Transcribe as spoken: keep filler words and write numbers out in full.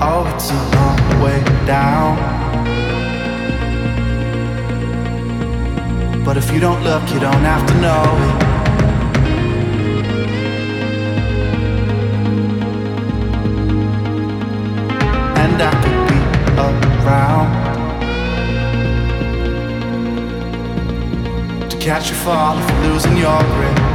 Oh, it's a long way down. But if you don't look, you don't have to know it. And I could be around to catch you fall if you're losing your grip.